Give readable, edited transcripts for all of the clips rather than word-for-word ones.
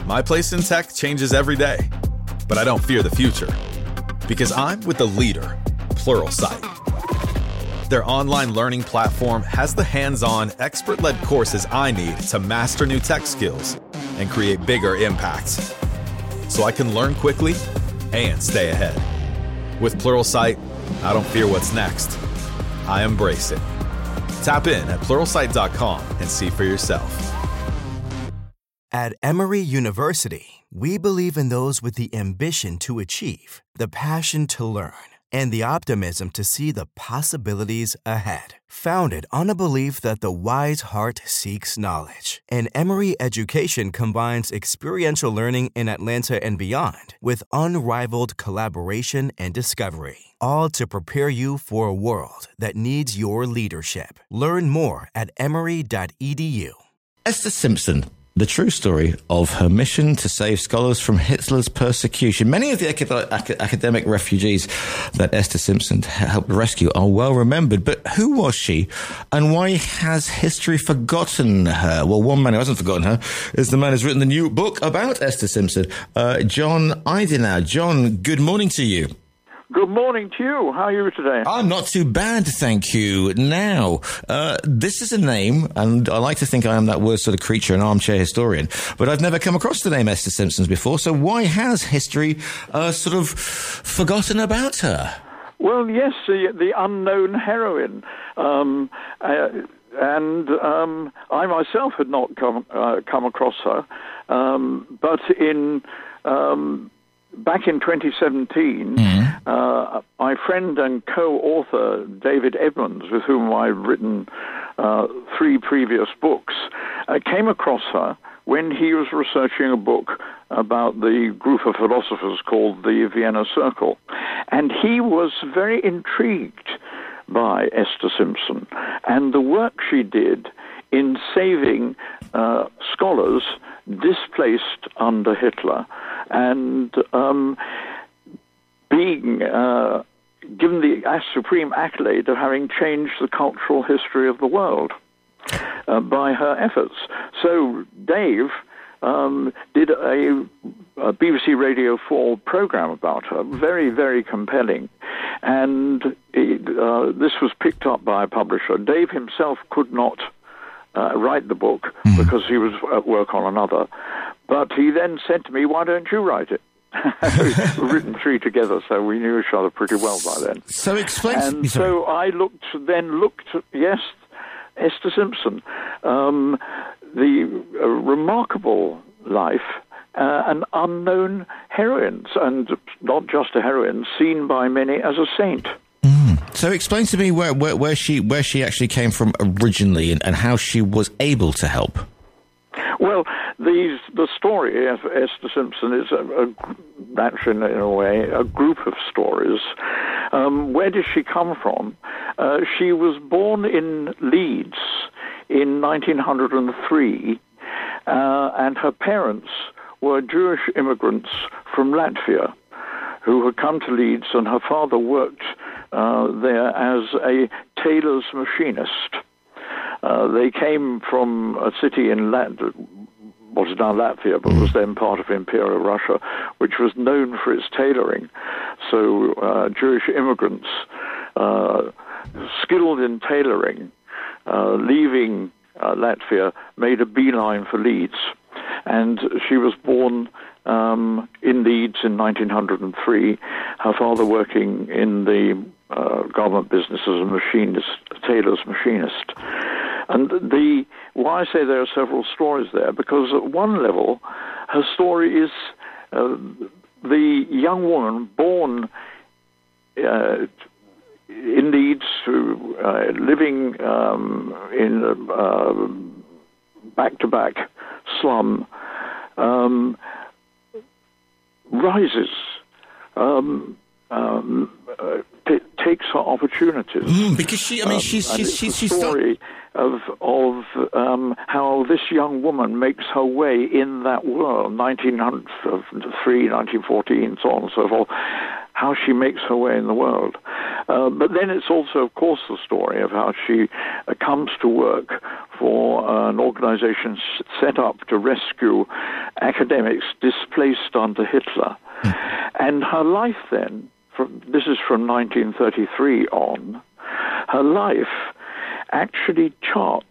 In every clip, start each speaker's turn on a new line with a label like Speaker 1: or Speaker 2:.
Speaker 1: My place in tech changes every day, but I don't fear the future because I'm with the leader, Pluralsight. Their online learning platform has the hands-on, expert-led courses I need to master new tech skills and create bigger impacts, so I can learn quickly and stay ahead. With Pluralsight, I don't fear what's next. I embrace it. Tap in at Pluralsight.com and see for yourself.
Speaker 2: At Emory University, we believe in those with the ambition to achieve, the passion to learn, and the optimism to see the possibilities ahead. Founded on a belief that the wise heart seeks knowledge, and Emory education combines experiential learning in Atlanta and beyond with unrivaled collaboration and discovery, all to prepare you for a world that needs your leadership. Learn more at emory.edu.
Speaker 3: Esther Simpson. The true story of her mission to save scholars from Hitler's persecution. Many of the academic refugees that Esther Simpson helped rescue are well remembered, but who was she and why has history forgotten her? Well, one man who hasn't forgotten her is the man who's written the new book about Esther Simpson, John Eidinow. John, good morning to you.
Speaker 4: Good morning to you. How are you today?
Speaker 3: I'm not too bad, thank you. Now, this is a name, and I like to think I am that word sort of creature, an armchair historian, but I've never come across the name Esther Simpson before, so why has history sort of forgotten about her?
Speaker 4: Well, yes, the unknown heroine. I myself had not come across her, but back in 2017, my friend and co-author David Edmonds, with whom I've written 3 previous books, came across her when he was researching a book about the group of philosophers called the Vienna Circle. And he was very intrigued by Esther Simpson and the work she did in saving scholars displaced under Hitler and being given the supreme accolade of having changed the cultural history of the world by her efforts. So Dave did a BBC Radio 4 program about her, very, very compelling. And this was picked up by a publisher. Dave himself could not write the book because he was at work on another. But he then said to me, why don't you write it? We've written 3 together, so we knew each other pretty well by then.
Speaker 3: So explain.
Speaker 4: And so I looked at, yes, Esther Simpson, the remarkable life, an unknown heroine, and not just a heroine, seen by many as a saint.
Speaker 3: So explain to me where she actually came from originally and how she was able to help.
Speaker 4: Well, the story of Esther Simpson is naturally, in a way, a group of stories. Where did she come from? She was born in Leeds in 1903, and her parents were Jewish immigrants from Latvia who had come to Leeds, and her father worked there as a tailor's machinist. They came from a city in what is now Latvia, but was then part of Imperial Russia, which was known for its tailoring. So Jewish immigrants, skilled in tailoring, leaving Latvia, made a beeline for Leeds. And she was born in Leeds in 1903, her father working in the garment business as a machinist, a tailor's machinist. And why I say there are several stories there, because at one level, her story is the young woman born in Leeds, living in a back-to-back slum, rises, takes her opportunities.
Speaker 3: Because she's
Speaker 4: a story of how this young woman makes her way in that world, 1903, 1914, so on and so forth, how she makes her way in the world. But then it's also, of course, the story of how she comes to work for an organization set up to rescue academics displaced under Hitler. And her life then, this is from 1933 on, her life actually charts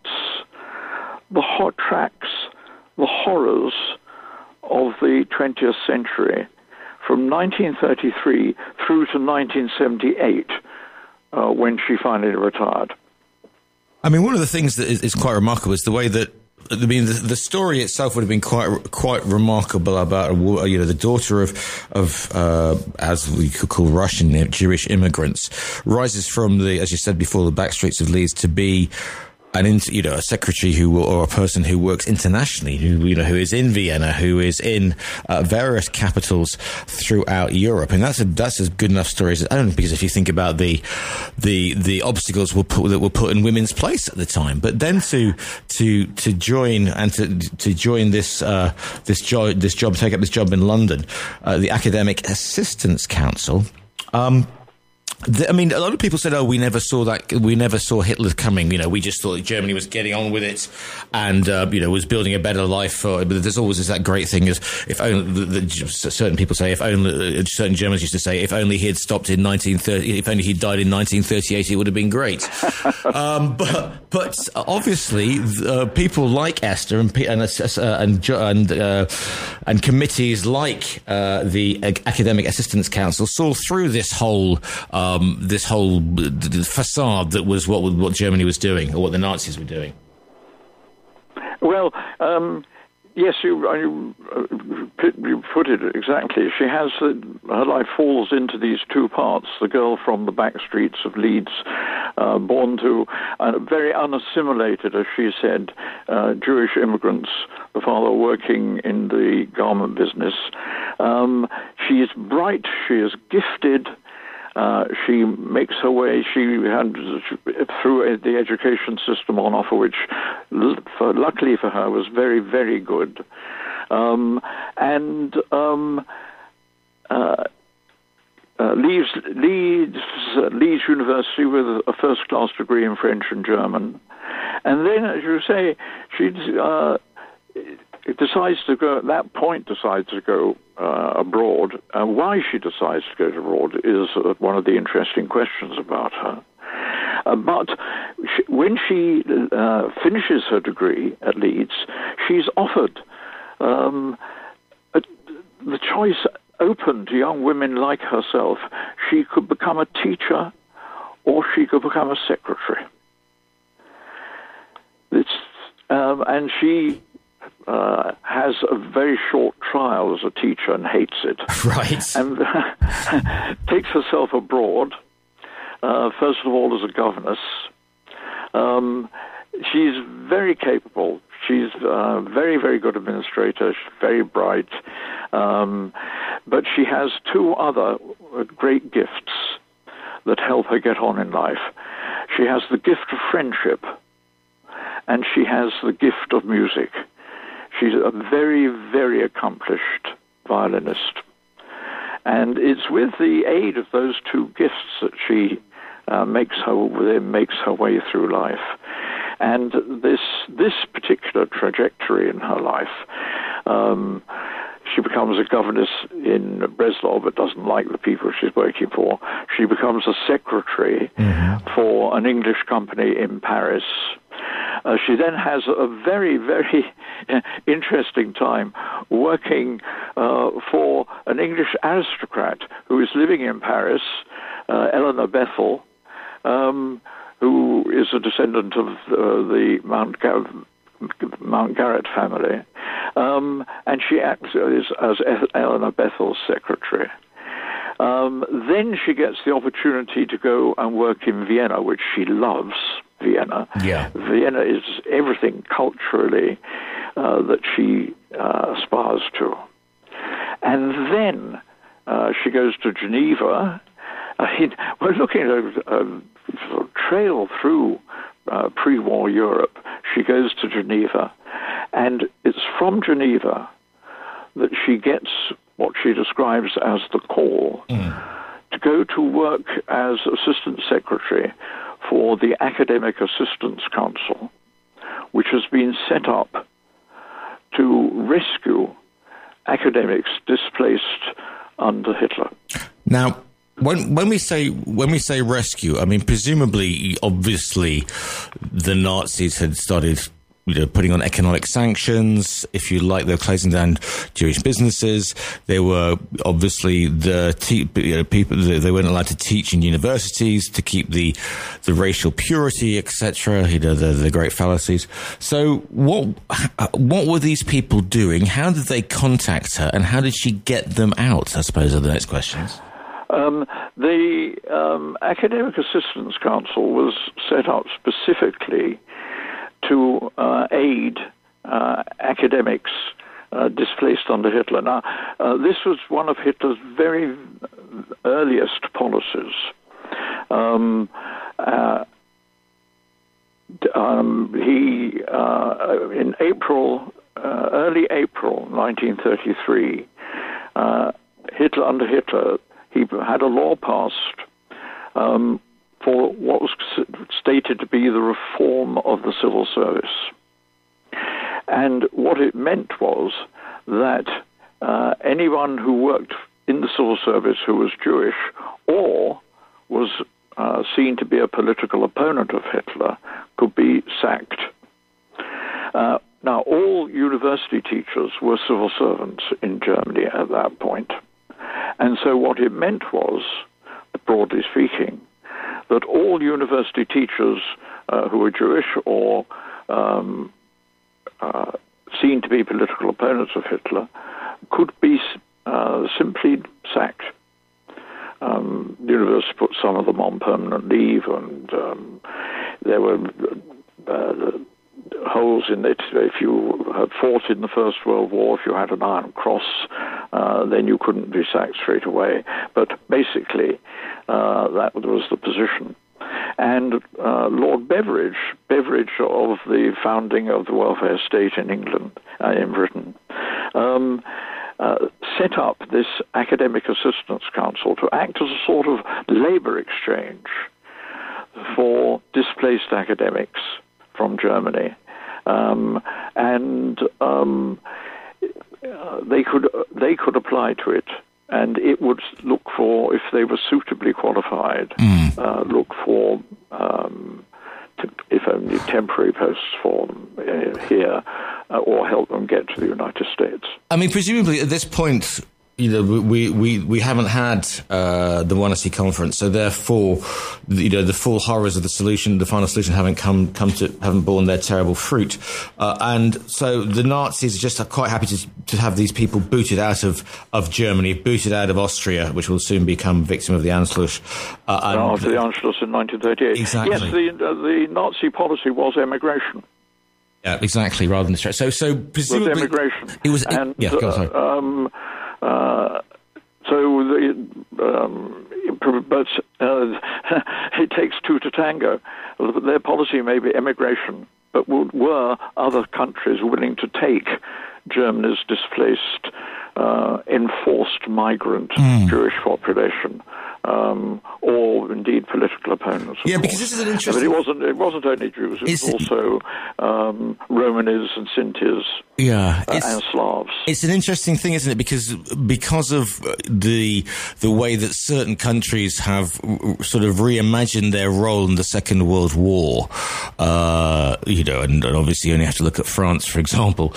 Speaker 4: tracks the horrors of the 20th century from 1933 through to 1978, when she finally retired.
Speaker 3: I mean, one of the things that is quite remarkable is the way that, I mean, the story itself would have been quite remarkable about, the daughter of as we could call Russian Jewish immigrants, rises from as you said before, the back streets of Leeds to be a secretary or a person who works internationally, who is in Vienna, who is in various capitals throughout Europe, and that's a good enough story as only because if you think about the obstacles that were put in women's place at the time, but then to join and to join this job, take up this job in London, the Academic Assistance Council. I mean, a lot of people said, "Oh, we never saw Hitler coming. We just thought that Germany was getting on with it, and was building a better life for." But there's always that great thing is if only certain people say, if only certain Germans used to say, if only he had stopped in 1930, if only he died in 1938, it would have been great. But obviously, people like Esther and committees like the Academic Assistance Council saw through this whole facade that was what Germany was doing, or what the Nazis were doing.
Speaker 4: Well, yes, you put it exactly. She has her life falls into these two parts. The girl from the back streets of Leeds, born to very unassimilated, as she said, Jewish immigrants. The father working in the garment business. She is bright. She is gifted. She makes her way. She had through the education system on offer, which luckily for her was very, very good, leaves University with a first-class degree in French and German, and then, as you say, she decides to go. At that point, decides to go abroad. Why she decides to go abroad is one of the interesting questions about her. But when she finishes her degree at Leeds, she's offered the choice open to young women like herself. She could become a teacher, or she could become a secretary. And she has a very short trial as a teacher and hates it.
Speaker 3: Right.
Speaker 4: And takes herself abroad, first of all as a governess. She's very capable. She's a very, very good administrator. She's very bright. But she has two other great gifts that help her get on in life. She has the gift of friendship, and she has the gift of music. She's a very, very accomplished violinist. And it's with the aid of those two gifts that she makes her way through life. And this particular trajectory in her life, she becomes a governess in Breslau, but doesn't like the people she's working for. She becomes a secretary for an English company in Paris. She then has a very, very interesting time working for an English aristocrat who is living in Paris, Eleanor Bethel, who is a descendant of the Mount Garrett family, and she acts as Eleanor Bethel's secretary. Then she gets the opportunity to go and work in Vienna, which she loves. Vienna. Yeah. Vienna is everything culturally that she aspires to. And then she goes to Geneva. We're looking at a trail through pre-war Europe. She goes to Geneva, and it's from Geneva that she gets what she describes as the call to go to work as assistant secretary for the Academic Assistance Council, which has been set up to rescue academics displaced under Hitler.
Speaker 3: Now, when we say rescue, I mean, presumably, obviously, the Nazis had started, putting on economic sanctions. If you like, they were closing down Jewish businesses. They were obviously people. They weren't allowed to teach in universities to keep the racial purity, etc. The great fallacies. So, what were these people doing? How did they contact her, and how did she get them out? I suppose are the next questions.
Speaker 4: The Academic Assistance Council was set up specifically to aid academics displaced under Hitler. Now, this was one of Hitler's very earliest policies. He, in early April 1933, under Hitler, he had a law passed for what was stated to be the reform of the civil service. And what it meant was that anyone who worked in the civil service who was Jewish or was seen to be a political opponent of Hitler could be sacked. Now, all university teachers were civil servants in Germany at that point. And so what it meant was, broadly speaking, that all university teachers who were Jewish or seen to be political opponents of Hitler could be simply sacked. The university put some of them on permanent leave, and there were holes in it. If you had fought in the First World War, if you had an Iron Cross, then you couldn't be sacked straight away. But basically, that was the position. And Lord Beveridge of the founding of the welfare state in England, in Britain, set up this Academic Assistance Council to act as a sort of labour exchange for displaced academics from Germany. They could apply to it, and it would look for, if they were suitably qualified, look for, if only temporary posts for them here, or help them get to the United States.
Speaker 3: I mean, presumably at this point, we haven't had the Wannsee Conference, so therefore, the full horrors of the final solution haven't borne their terrible fruit, and so the Nazis are just quite happy to have these people booted out of Germany, booted out of Austria, which will soon become victim of the Anschluss.
Speaker 4: After the Anschluss in 1938.
Speaker 3: Exactly.
Speaker 4: Yes, the Nazi policy was emigration.
Speaker 3: Yeah, exactly. Rather than so presumably
Speaker 4: it was emigration.
Speaker 3: It was.
Speaker 4: And,
Speaker 3: yeah, go on, sorry.
Speaker 4: But it takes two to tango. Their policy may be emigration, but were other countries willing to take Germany's displaced, enforced migrant Jewish population, or indeed political opponents?
Speaker 3: Yeah, because this is an interesting.
Speaker 4: But it wasn't only Jews. It was also Romanis and Sintis.
Speaker 3: Yeah,
Speaker 4: and Slavs.
Speaker 3: It's an interesting thing, isn't it? Because of the way that certain countries have sort of reimagined their role in the Second World War, and obviously you only have to look at France, for example.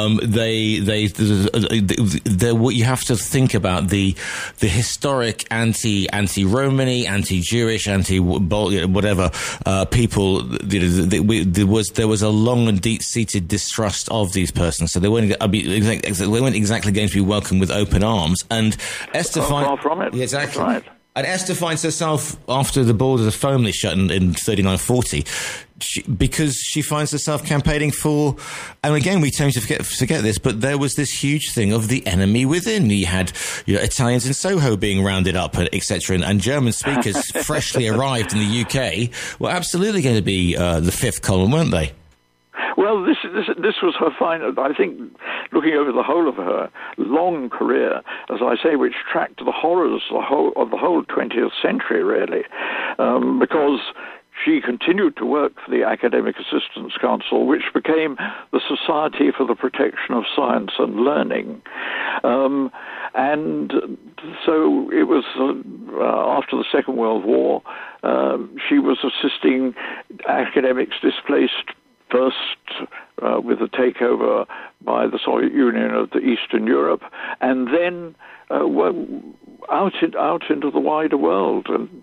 Speaker 3: You have to think about the historic anti-Romani, anti-Jewish, whatever people. There was a long and deep-seated distrust of these persons. So they weren't exactly going to be welcomed with open arms. And Esther
Speaker 4: far from it.
Speaker 3: Yeah, exactly.
Speaker 4: Right.
Speaker 3: And Esther finds herself, after the borders are firmly shut in 39-40, because she finds herself campaigning for, and again we tend to forget this, but there was this huge thing of the enemy within. You had Italians in Soho being rounded up, etc., and German speakers freshly arrived in the UK were absolutely going to be the fifth column, weren't they?
Speaker 4: Well, this was her final, I think, looking over the whole of her long career, as I say, which tracked the horrors of the whole 20th century, really, because she continued to work for the Academic Assistance Council, which became the Society for the Protection of Science and Learning. And so it was after the Second World War. She was assisting academics displaced first with the takeover by the Soviet Union of the Eastern Europe, and then out into the wider world. And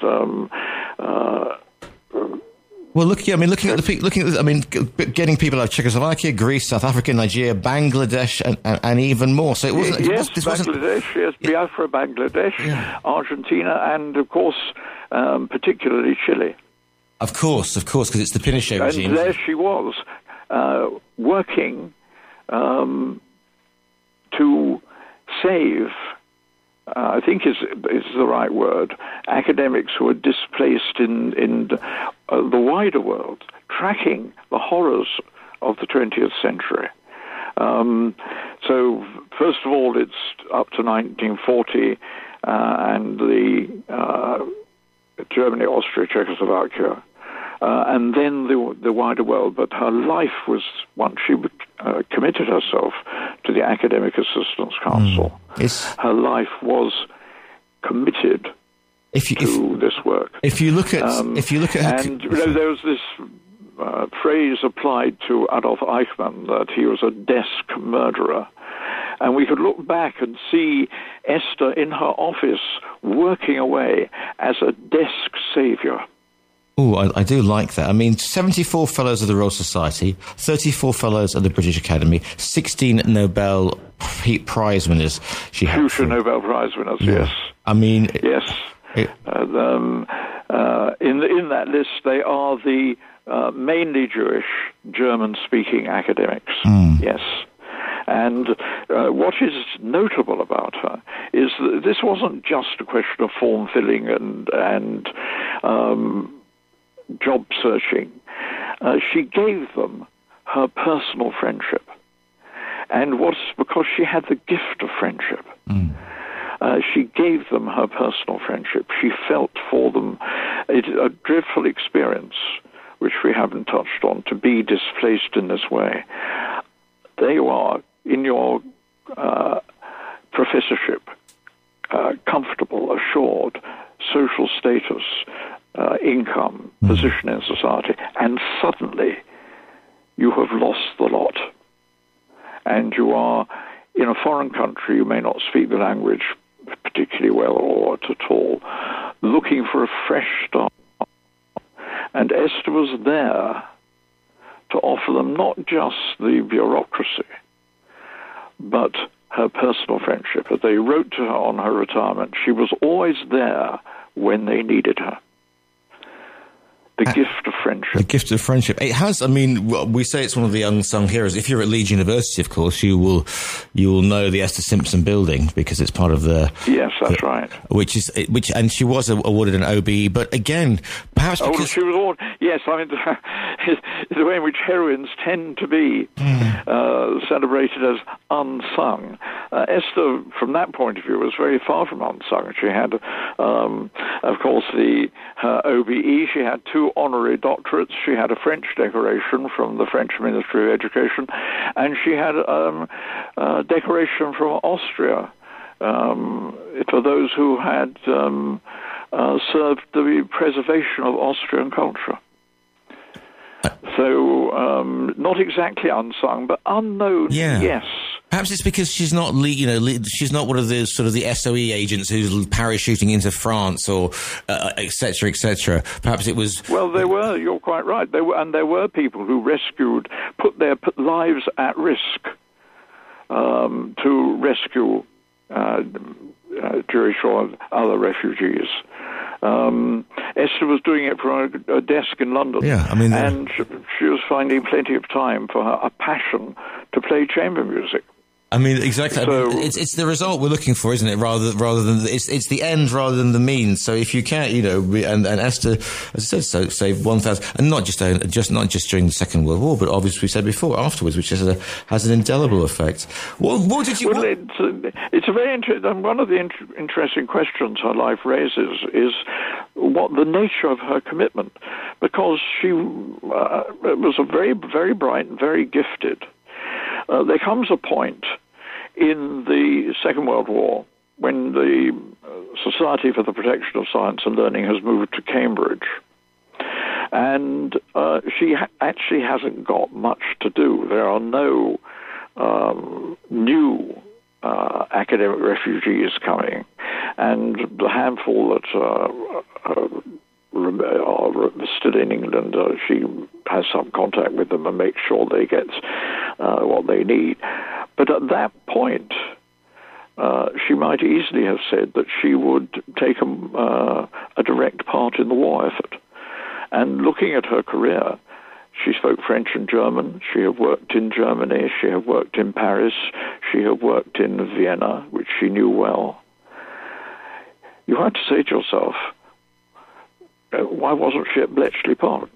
Speaker 3: well, getting people out of Czechoslovakia, Greece, South Africa, Nigeria, Bangladesh, and even more. So it wasn't.
Speaker 4: Yes, Bangladesh, yes, Biafra, Bangladesh, Argentina, and of course, particularly Chile.
Speaker 3: Of course, because it's the Pinochet regime.
Speaker 4: And there she was, working to save, I think is the right word, academics who are displaced in the wider world, tracking the horrors of the 20th century. So, first of all, it's up to 1940, and the Germany, Austria, Czechoslovakia, and then the wider world. But her life was, once she committed herself to the Academic Assistance Council, her life was committed to this work.
Speaker 3: If you look at her,
Speaker 4: and there was this phrase applied to Adolf Eichmann that he was a desk murderer. And we could look back and see Esther in her office working away as a desk savior.
Speaker 3: Oh, I do like that. I mean, 74 fellows of the Royal Society, 34 fellows of the British Academy, 16 Nobel Prize winners.
Speaker 4: Future Nobel Prize winners, yes.
Speaker 3: I mean...
Speaker 4: Yes. In that list, they are the mainly Jewish, German-speaking academics. Yes. And what is notable about her is that this wasn't just a question of form filling and job searching. She gave them her personal friendship, and because she had the gift of friendship. She gave them her personal friendship. She felt for them. It's a dreadful experience, which we haven't touched on, to be displaced in this way. There you are, in your professorship, comfortable, assured, social status, income, position in society, and suddenly you have lost the lot. And you are in a foreign country, you may not speak the language particularly well or at all, looking for a fresh start. And Esther was there to offer them not just the bureaucracy, but her personal friendship. As they wrote to her on her retirement, she was always there when they needed her. The gift of friendship.
Speaker 3: The gift of friendship. It has, I mean, we say it's one of the unsung heroes. If you're at Leeds University, of course, you will know the Esther Simpson building because it's part of the...
Speaker 4: Yes, that's right.
Speaker 3: And she was awarded an OBE, but again, perhaps because...
Speaker 4: Oh, she was awarded... Yes, I mean, the way in which heroines tend to be celebrated as unsung. Esther, from that point of view, was very far from unsung. She had, of course, her OBE. She had 2 honorary doctorates. She had a French decoration from the French Ministry of Education, and she had a decoration from Austria for those who had served the preservation of Austrian culture. So, not exactly unsung, but unknown, yes.
Speaker 3: Perhaps it's because she's not, she's not one of the sort of the SOE agents who's parachuting into France or et cetera, et cetera. Perhaps it was...
Speaker 4: Well, you're quite right. There were people who put their lives at risk to rescue Jewish or other refugees. Esther was doing it from a desk in London, and she was finding plenty of time for a passion to play chamber music.
Speaker 3: I mean, exactly. So, it's the result we're looking for, isn't it? Rather than it's the end rather than the means. So if you can't, and Esther, as I said, saved 1,000, and not just during the Second World War, but obviously we said before, afterwards, which has an indelible effect. What did you?
Speaker 4: Well, it's a very interesting. One of the interesting questions her life raises is what the nature of her commitment, because she was a very, very bright and very gifted. There comes a point in the Second World War, when the Society for the Protection of Science and Learning has moved to Cambridge. And she actually hasn't got much to do. There are no new academic refugees coming, and the handful that are still in England, she has some contact with them and makes sure they get what they need. But at that point, she might easily have said that she would take a direct part in the war effort. And looking at her career, she spoke French and German. She had worked in Germany. She had worked in Paris. She had worked in Vienna, which she knew well. You had to say to yourself, why wasn't she at Bletchley Park?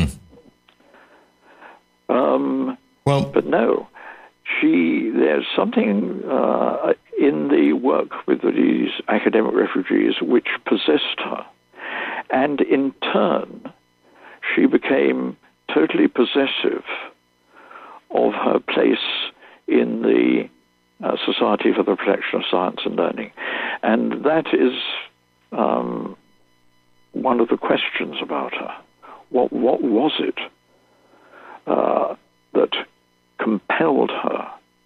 Speaker 4: But no, there's something in the work with these academic refugees which possessed her. And in turn, she became totally possessive of her place in the Society for the Protection of Science and Learning. And that is one of the questions about her. What was it that compelled her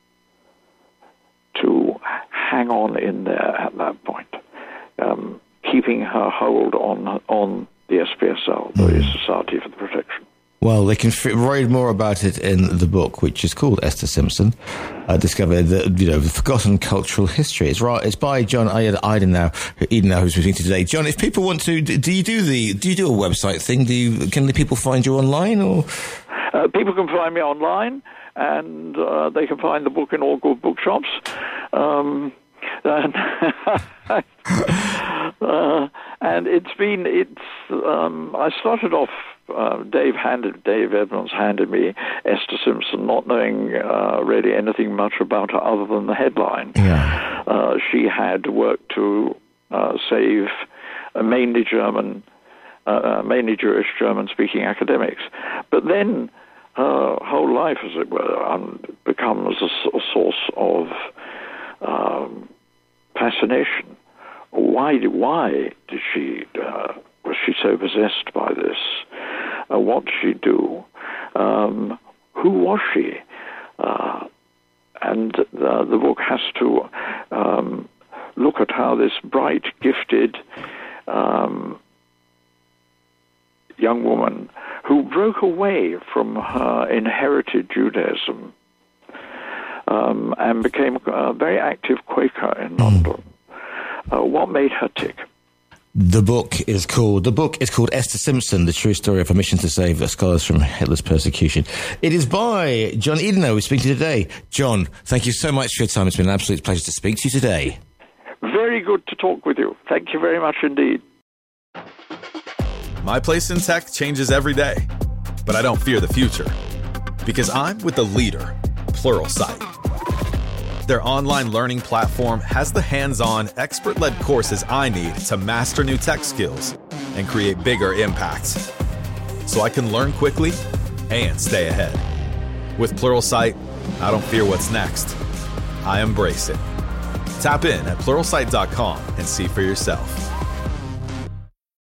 Speaker 4: to hang on in there at that point, keeping her hold on the SPSL, the Society for the Protection?
Speaker 3: Well, they can read more about it in the book, which is called Esther Simpson, Discover the Forgotten Cultural History. It's by John Edenau, who's speaking today. John, if people want to, do you do a website thing? Can the people find you online, or?
Speaker 4: People can find me online, and they can find the book in all good bookshops. And I started off. Dave Edmonds handed me Esther Simpson, not knowing really anything much about her other than the headline. Yeah. She had worked to save mainly Jewish German-speaking academics, but then her whole life, as it were, becomes a source of fascination. Why did she? Was she so possessed by this? What did she do? Who was she? And the book has to look at how this bright, gifted young woman who broke away from her inherited Judaism and became a very active Quaker in London. What made her tick?
Speaker 3: The book is called Esther Simpson, The True Story of a Mission to Save Scholars from Hitler's Persecution. It is by John Edenau, who's speaking to you today. John, thank you so much for your time. It's been an absolute pleasure to speak to you today.
Speaker 4: Very good to talk with you. Thank you very much indeed.
Speaker 1: My place in tech changes every day, but I don't fear the future because I'm with the leader, Pluralsight. Their online learning platform has the hands-on, expert-led courses I need to master new tech skills and create bigger impacts, so I can learn quickly and stay ahead. With Pluralsight, I don't fear what's next. I embrace it. Tap in at pluralsight.com and see for yourself.